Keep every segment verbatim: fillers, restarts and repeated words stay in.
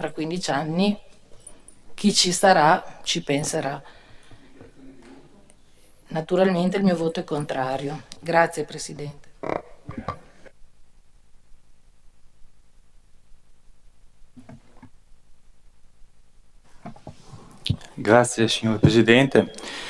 fra quindici anni chi ci sarà ci penserà. Naturalmente il mio voto è contrario. Grazie Presidente. Grazie signor Presidente.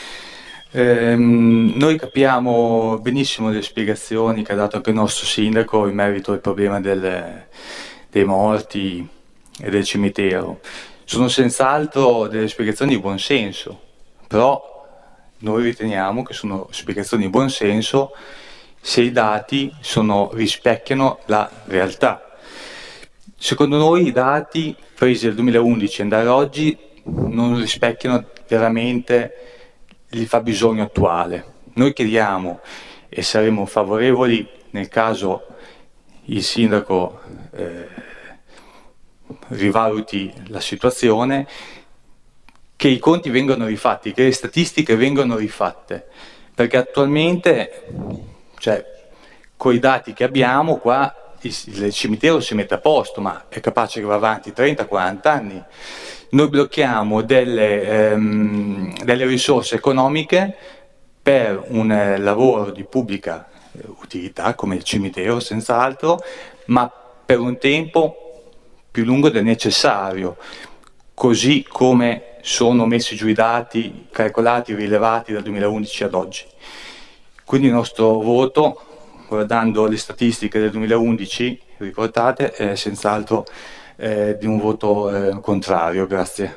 Ehm, noi capiamo benissimo le spiegazioni che ha dato anche il nostro sindaco in merito al problema del- dei morti e del cimitero. Sono senz'altro delle spiegazioni di buonsenso, però noi riteniamo che sono spiegazioni di buonsenso se i dati sono- rispecchiano la realtà. Secondo noi i dati presi dal duemilaundici e andare a oggi non rispecchiano veramente il fabbisogno attuale. Noi chiediamo e saremo favorevoli nel caso il sindaco eh, rivaluti la situazione, che i conti vengano rifatti, che le statistiche vengano rifatte, perché attualmente, cioè, con i dati che abbiamo qua, il, il cimitero si mette a posto, ma è capace che va avanti trenta quaranta anni. Noi blocchiamo delle, ehm, delle risorse economiche per un eh, lavoro di pubblica eh, utilità, come il cimitero senz'altro, ma per un tempo più lungo del necessario, così come sono messi giù i dati calcolati, rilevati dal duemilaundici ad oggi. Quindi il nostro voto, guardando le statistiche del duemilaundici riportate, è senz'altro eh, di un voto eh, contrario. Grazie.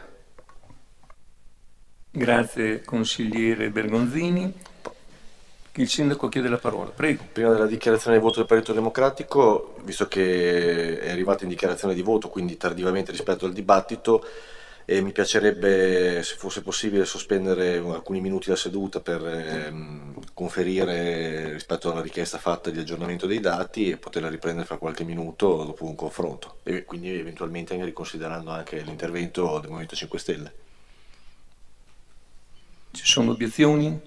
Grazie consigliere Bergonzini. Il sindaco chiede la parola, prego. Prima della dichiarazione di voto del Partito Democratico, visto che è arrivato in dichiarazione di voto, quindi tardivamente rispetto al dibattito, e mi piacerebbe, se fosse possibile, sospendere alcuni minuti la seduta per ehm, conferire rispetto alla richiesta fatta di aggiornamento dei dati e poterla riprendere fra qualche minuto dopo un confronto, e quindi eventualmente anche riconsiderando anche l'intervento del Movimento cinque Stelle. Ci sono obiezioni?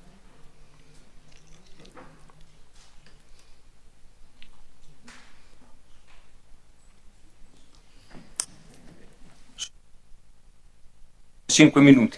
Cinque minuti.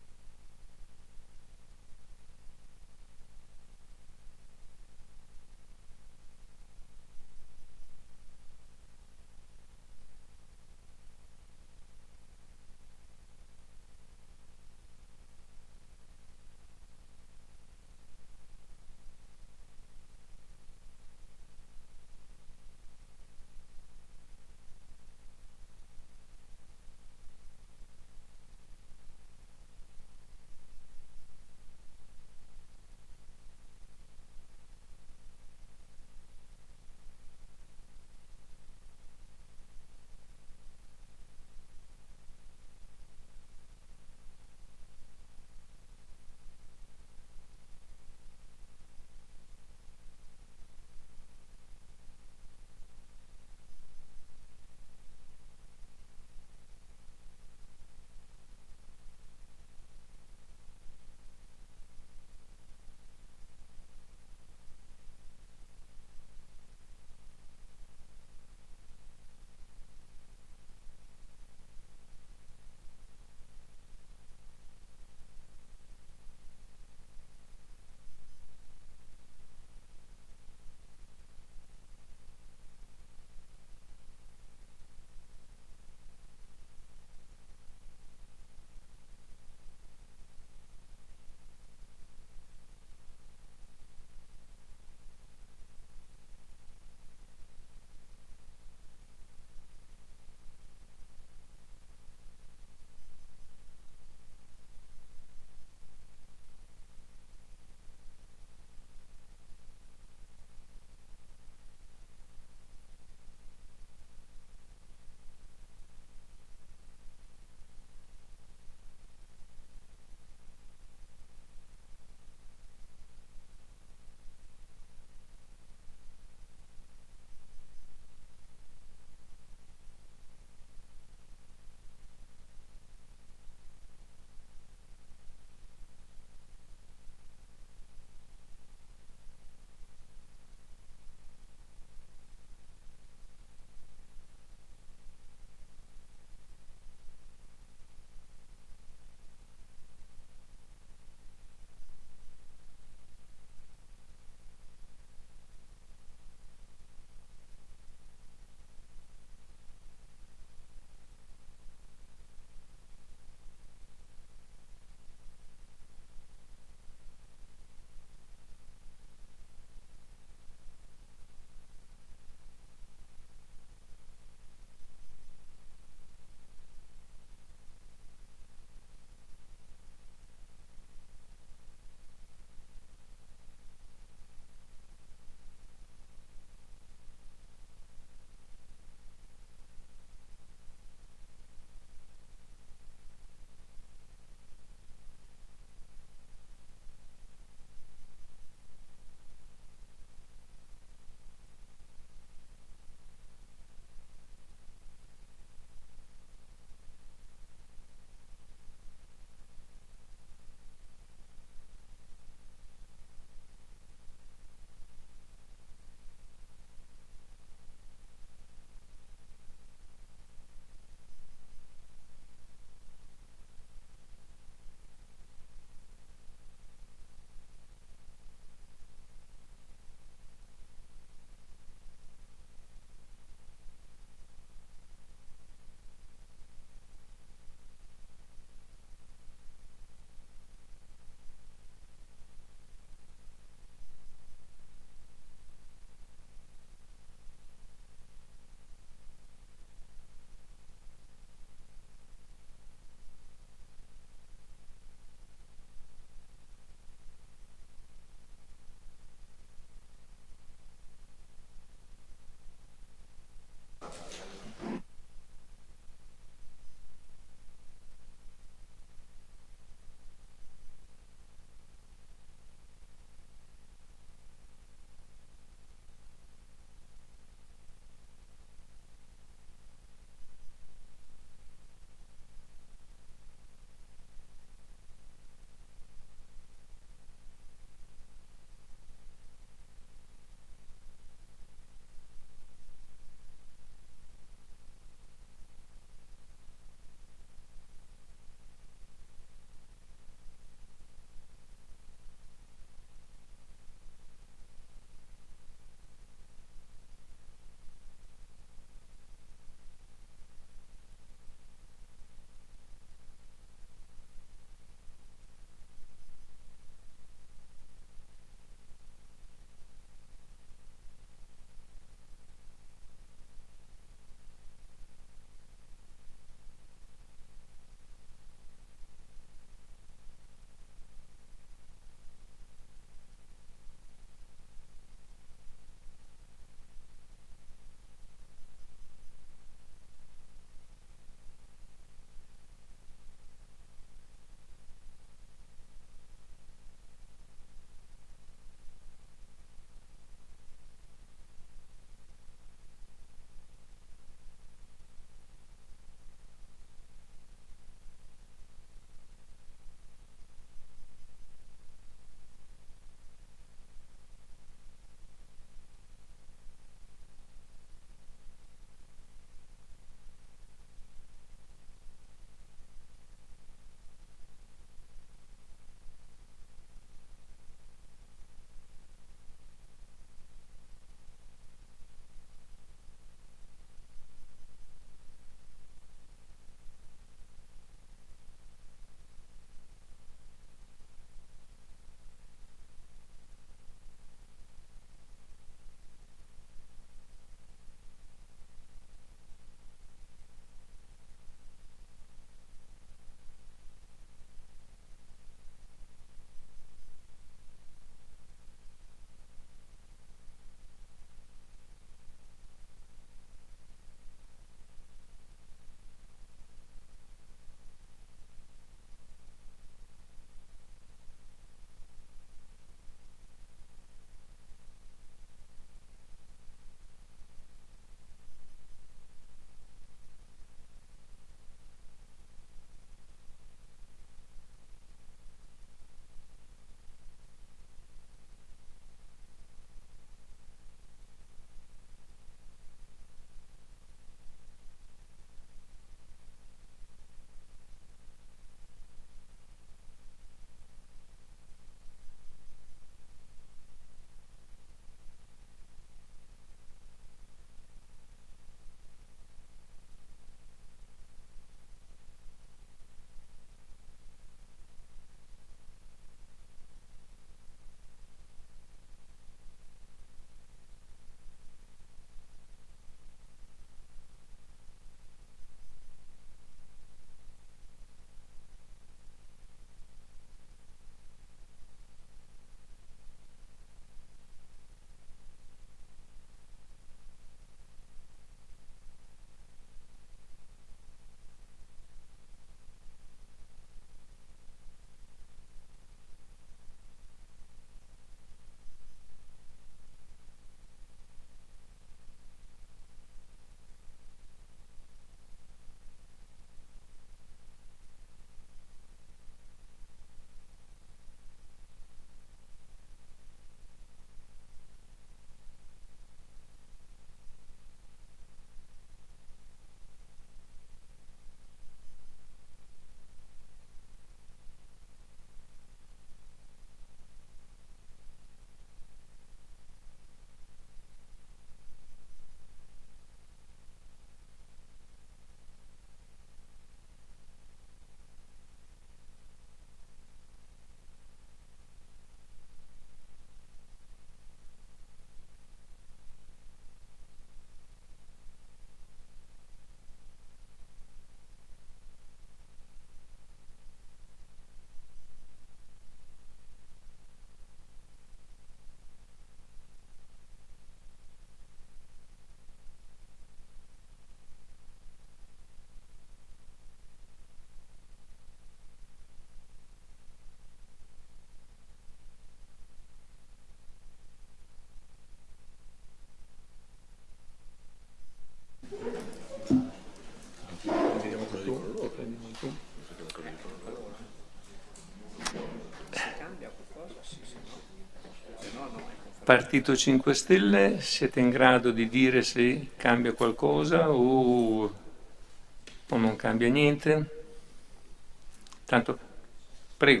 Partito cinque Stelle, siete in grado di dire se cambia qualcosa o, o non cambia niente? Tanto, prego.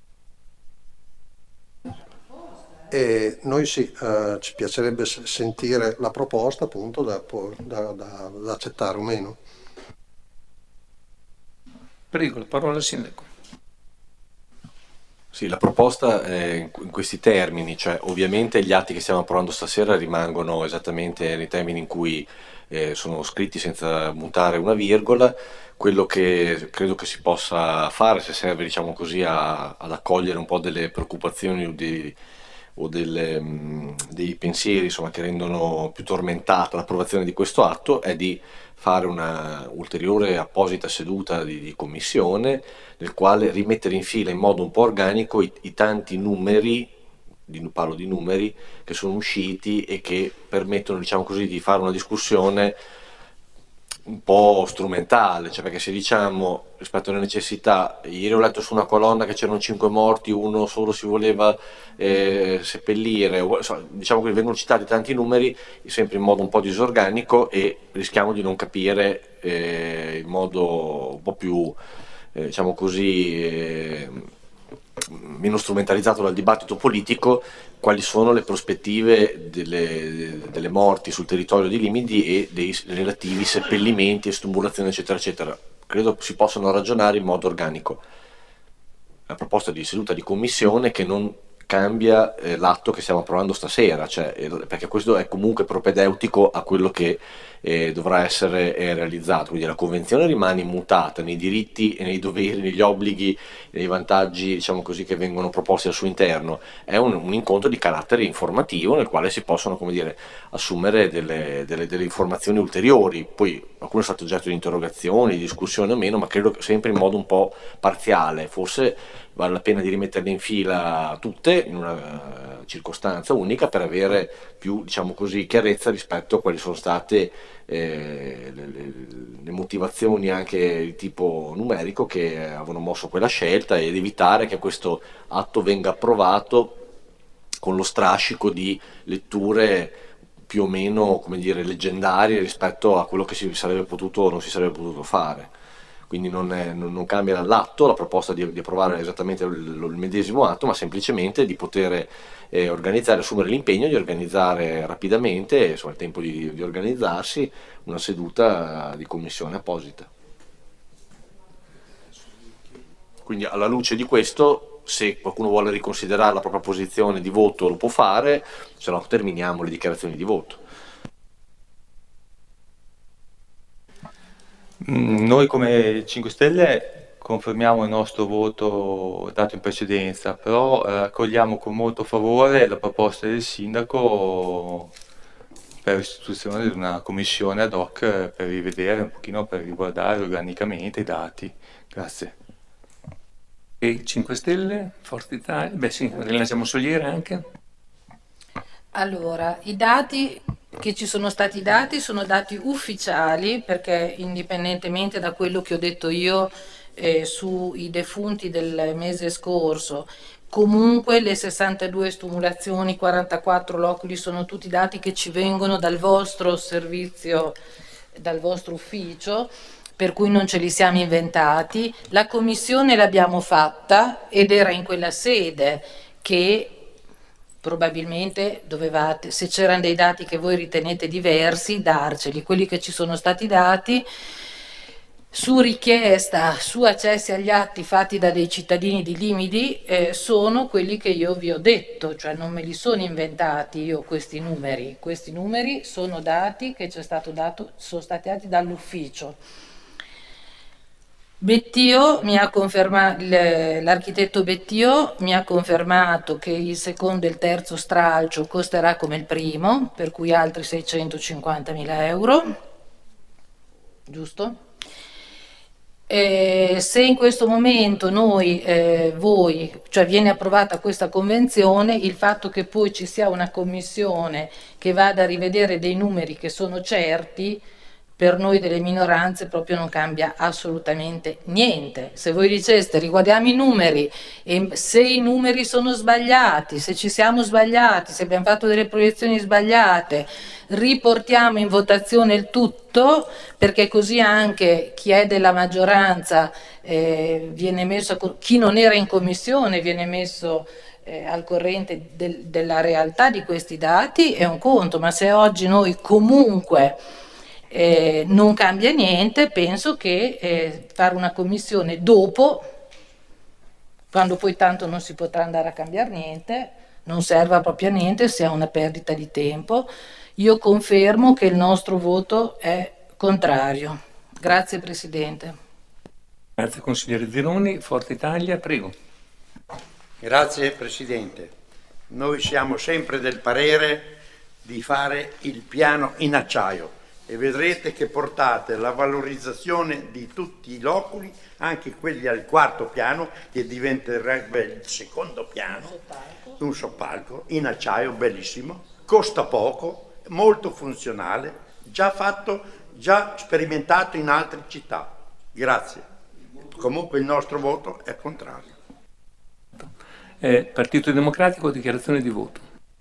E noi sì, eh, ci piacerebbe s- sentire la proposta appunto da, po- da- da- da accettare o meno. Prego, la parola al sindaco. Sì, la proposta è in in questi termini, cioè ovviamente gli atti che stiamo approvando stasera rimangono esattamente nei termini in cui eh, sono scritti senza mutare una virgola. Quello che credo che si possa fare, se serve diciamo così, a- ad accogliere un po' delle preoccupazioni o, di- o delle, mh, dei pensieri insomma, che rendono più tormentata l'approvazione di questo atto, è di fare una ulteriore apposita seduta di, di commissione nel quale rimettere in fila in modo un po' organico i, i tanti numeri, di, parlo di numeri, che sono usciti e che permettono, diciamo così, di fare una discussione un po' strumentale, cioè perché se diciamo rispetto alle necessità, ieri ho letto su una colonna che c'erano cinque morti, uno solo si voleva eh, seppellire, o- so, diciamo che vengono citati tanti numeri sempre in modo un po' disorganico e rischiamo di non capire eh, in modo un po' più eh, diciamo così, eh, meno strumentalizzato dal dibattito politico, quali sono le prospettive delle, delle morti sul territorio di Limidi e dei relativi seppellimenti, estumulazioni, eccetera, eccetera. Credo si possano ragionare in modo organico. La proposta di seduta di commissione che non cambia eh, l'atto che stiamo approvando stasera, cioè, eh, perché questo è comunque propedeutico a quello che eh, dovrà essere eh, realizzato, quindi la convenzione rimane immutata nei diritti e nei doveri, negli obblighi, nei vantaggi diciamo così, che vengono proposti al suo interno, è un, un incontro di carattere informativo nel quale si possono come dire, assumere delle, delle, delle informazioni ulteriori, poi alcune sono state oggetto di interrogazioni, di discussioni o meno, ma credo che sempre in modo un po' parziale, forse vale la pena di rimetterle in fila tutte in una circostanza unica per avere più diciamo così, chiarezza rispetto a quali sono state eh, le, le, le motivazioni anche di tipo numerico che avevano mosso quella scelta ed evitare che questo atto venga approvato con lo strascico di letture più o meno come dire, leggendarie rispetto a quello che si sarebbe potuto o non si sarebbe potuto fare. Quindi non, è, non, non cambia l'atto, la proposta di, di approvare esattamente il, il medesimo atto, ma semplicemente di poter eh, organizzare, assumere l'impegno di organizzare rapidamente, insomma il tempo di, di organizzarsi, una seduta di commissione apposita. Quindi alla luce di questo, se qualcuno vuole riconsiderare la propria posizione di voto lo può fare, se no terminiamo le dichiarazioni di voto. Noi come cinque Stelle confermiamo il nostro voto dato in precedenza, però eh, accogliamo con molto favore la proposta del sindaco per l'istituzione di una commissione ad hoc per rivedere un pochino, per riguardare organicamente i dati. Grazie. E cinque Stelle, Forza Italia, beh sì, rilanciamo Soliere anche. Allora, i dati che ci sono stati dati sono dati ufficiali perché indipendentemente da quello che ho detto io eh, sui defunti del mese scorso, comunque le sessantadue stumulazioni, quarantaquattro loculi sono tutti dati che ci vengono dal vostro servizio, dal vostro ufficio, per cui non ce li siamo inventati. La commissione l'abbiamo fatta ed era in quella sede che probabilmente dovevate, se c'erano dei dati che voi ritenete diversi, darceli. Quelli che ci sono stati dati su richiesta, su accessi agli atti fatti da dei cittadini di Limidi eh, sono quelli che io vi ho detto, cioè non me li sono inventati io questi numeri, questi numeri sono dati che ci è stato dato, sono stati dati dall'ufficio. Bettio mi ha confermato, l'architetto Bettio mi ha confermato che il secondo e il terzo stralcio costerà come il primo, per cui altri seicentocinquantamila euro, giusto? Eh, se in questo momento noi, eh, voi, cioè viene approvata questa convenzione, il fatto che poi ci sia una commissione che vada a rivedere dei numeri che sono certi, per noi delle minoranze proprio non cambia assolutamente niente. Se voi diceste riguardiamo i numeri e se i numeri sono sbagliati, se ci siamo sbagliati, se abbiamo fatto delle proiezioni sbagliate, riportiamo in votazione il tutto, perché così anche chi è della maggioranza eh, viene messo, a, chi non era in commissione viene messo eh, al corrente del, della realtà di questi dati, è un conto, ma se oggi noi comunque Eh, non cambia niente, penso che eh, fare una commissione dopo, quando poi tanto non si potrà andare a cambiare niente, non serva proprio a niente, sia una perdita di tempo. Io confermo che il nostro voto è contrario. Grazie Presidente. Grazie consigliere Zironi. Forza Italia, prego. Grazie Presidente. Noi siamo sempre del parere di fare il piano in acciaio e vedrete che portate la valorizzazione di tutti i loculi, anche quelli al quarto piano, che diventerebbe il secondo piano, un soppalco in acciaio bellissimo, costa poco, molto funzionale, già fatto, già sperimentato in altre città. Grazie. Comunque il nostro voto è contrario. Eh, Partito Democratico, dichiarazione di voto.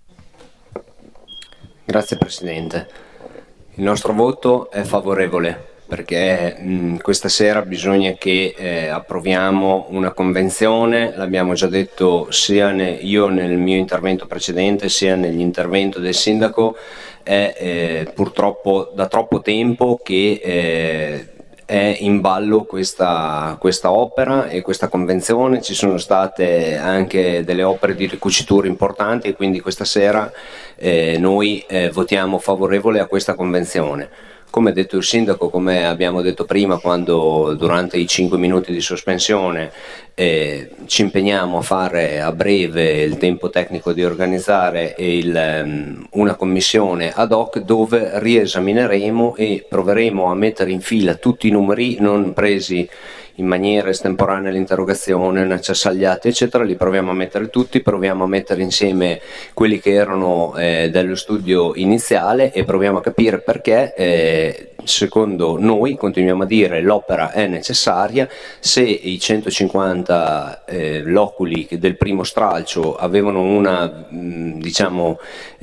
Grazie Presidente. Il nostro voto è favorevole perché mh, questa sera bisogna che eh, approviamo una convenzione, l'abbiamo già detto sia ne, io nel mio intervento precedente sia nell'intervento del sindaco, è eh, purtroppo da troppo tempo che eh, è in ballo questa, questa opera e questa convenzione. Ci sono state anche delle opere di ricucitura importanti e quindi questa sera eh, noi eh, votiamo favorevole a questa convenzione. Come ha detto il sindaco, come abbiamo detto prima quando durante i cinque minuti di sospensione eh, ci impegniamo a fare a breve il tempo tecnico di organizzare il, um, una commissione ad hoc dove riesamineremo e proveremo a mettere in fila tutti i numeri non presi in maniera estemporanea l'interrogazione, una cessagliati eccetera, li proviamo a mettere tutti, proviamo a mettere insieme quelli che erano eh, dello studio iniziale e proviamo a capire perché eh, secondo noi, continuiamo a dire, l'opera è necessaria. Se i centocinquanta eh, loculi del primo stralcio avevano una mh, diciamo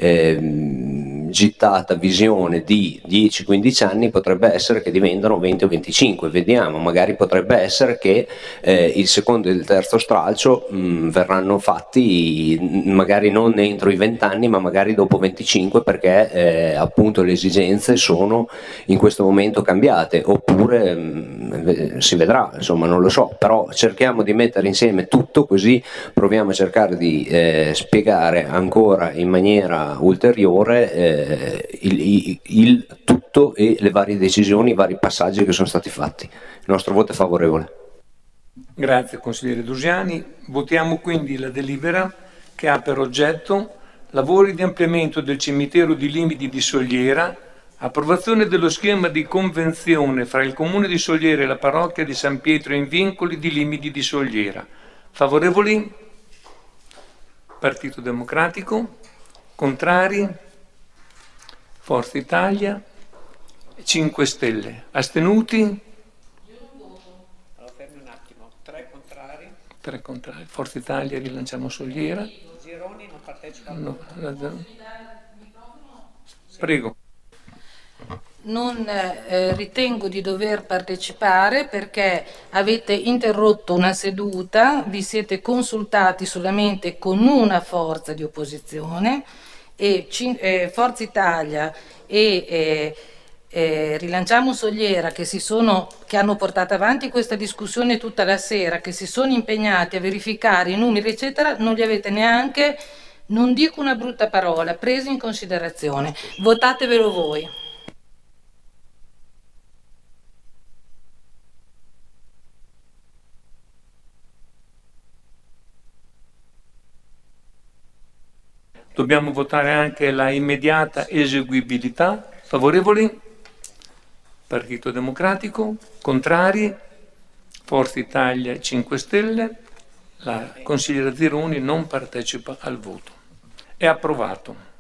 eh, gittata visione di dieci quindici anni, potrebbe essere che diventano venti o venticinque, vediamo, magari potrebbe essere che eh, il secondo e il terzo stralcio mh, verranno fatti magari non entro i venti anni ma magari dopo venticinque, perché eh, appunto le esigenze sono in questo momento cambiate, oppure mh, si vedrà, insomma non lo so, però cerchiamo di mettere insieme tutto, così proviamo a cercare di eh, spiegare ancora in maniera ulteriore eh, il, il, il tutto e le varie decisioni, i vari passaggi che sono stati fatti. Il nostro voto è favorevole. Grazie consigliere Dusiani. Votiamo quindi la delibera che ha per oggetto lavori di ampliamento del cimitero di Limiti di Sogliera, approvazione dello schema di convenzione fra il Comune di Sogliera e la parrocchia di San Pietro in Vincoli di Limiti di Sogliera. Favorevoli? Partito Democratico. Contrari? Forza Italia. cinque Stelle. Astenuti? Allora fermi un attimo, tre contrari. Tre contrari. Forza Italia, rilanciamo Sogliera. Zironi non partecipa. No. Prego. Non eh, ritengo di dover partecipare perché avete interrotto una seduta, vi siete consultati solamente con una forza di opposizione e eh, Forza Italia e eh, eh, Rilanciamo Sogliera che, si sono, che hanno portato avanti questa discussione tutta la sera, che si sono impegnati a verificare i numeri eccetera, non li avete neanche, non dico una brutta parola, presi in considerazione. Votatevelo voi. Dobbiamo votare anche la immediata eseguibilità. Favorevoli? Partito Democratico. Contrari? Forza Italia cinque Stelle. La consigliera Zironi non partecipa al voto. È approvato.